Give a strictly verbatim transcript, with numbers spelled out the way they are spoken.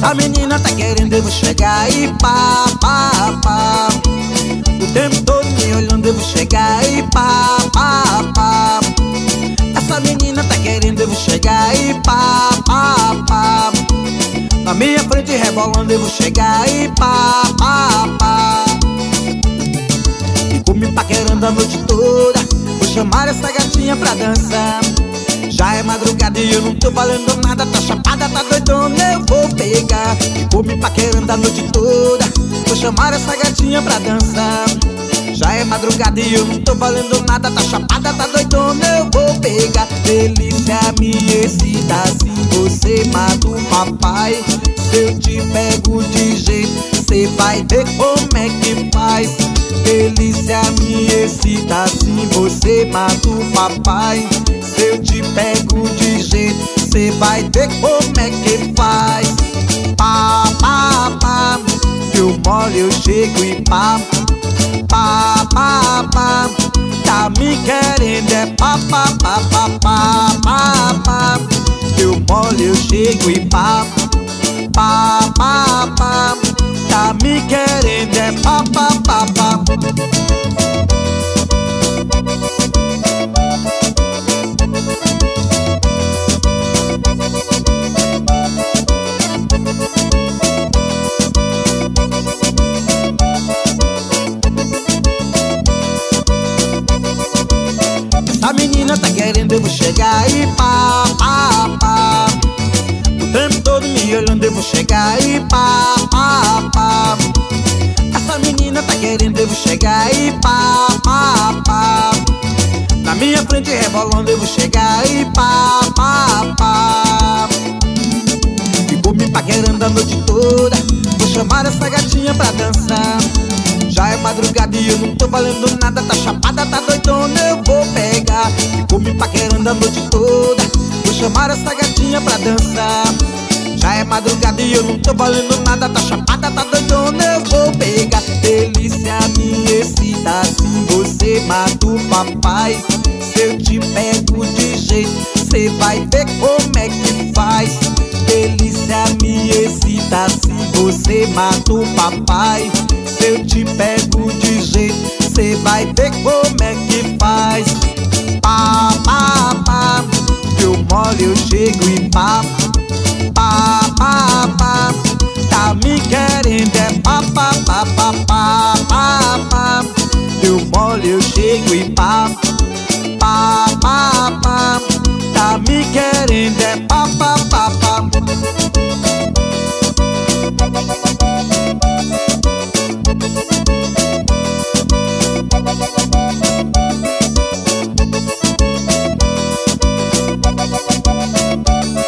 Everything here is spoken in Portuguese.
Essa menina tá querendo eu vou chegar e pá, pá, pá. O tempo todo me olhando eu vou chegar e pá, pá, pá. Essa menina tá querendo eu vou chegar e pá, pá, pá. Na minha frente rebolando eu vou chegar e pá, pá, pá. Ficou me paquerando a noite toda, vou chamar essa gatinha pra dançar. Já é madrugada e eu não tô valendo nada, tá chapada, tá doidona, eu vou pegar. Ficou me paquerando a noite toda, vou chamar essa gatinha pra dançar. Já é madrugada e eu não tô valendo nada, tá chapada, tá doidona, eu vou pegar. Delícia me excita, assim você mata o papai. Se eu te pego de jeito, cê vai ver como é que faz. Delícia me excita, assim você mata o papai. Se eu te pego de jeito, cê vai ver como é que faz. Pá, pá, pá, eu molho, eu chego e pá. Pá, pá, pá, tá me querendo é pá, pá, pá, pá, pá, pá, pá. Eu molho, eu chego e pá. Pá, pá, pá, tá me querendo é pá, pá, pá, pá. Essa menina tá querendo eu vou chegar e pá, pá, pá. O tempo todo me olhando eu vou chegar e pá, pá, pá. Essa menina tá querendo eu vou chegar e pá, pá, pá. Na minha frente rebolando eu vou chegar e pá, pá, pá. Ficou me paquerando a noite toda, vou chamar essa gatinha pra dançar. Já é madrugada e eu não tô valendo nada, tá chapada, tá doidona, eu vou pegar. Ficou me paquerando a noite toda, vou chamar essa gatinha pra dançar. Já é madrugada e eu não tô valendo nada, tá chapada, tá doidona, eu vou pegar. Delícia me excita, assim você mata o papai. Se eu te pego de jeito, cê vai ver como é que faz. Delícia me excita, assim você mata o papai. Se eu te pego de jeito, cê vai ver como é que faz. Pá, pá, pá, eu molho, eu chego e pá. Pá, pá, pá, tá me querendo é pá, pá, pá, pá, pá, pá, pá. Eu molho, eu chego e pá. Pá, pá, pá, tá me querendo é pá, pá, pá, pá. Thank you.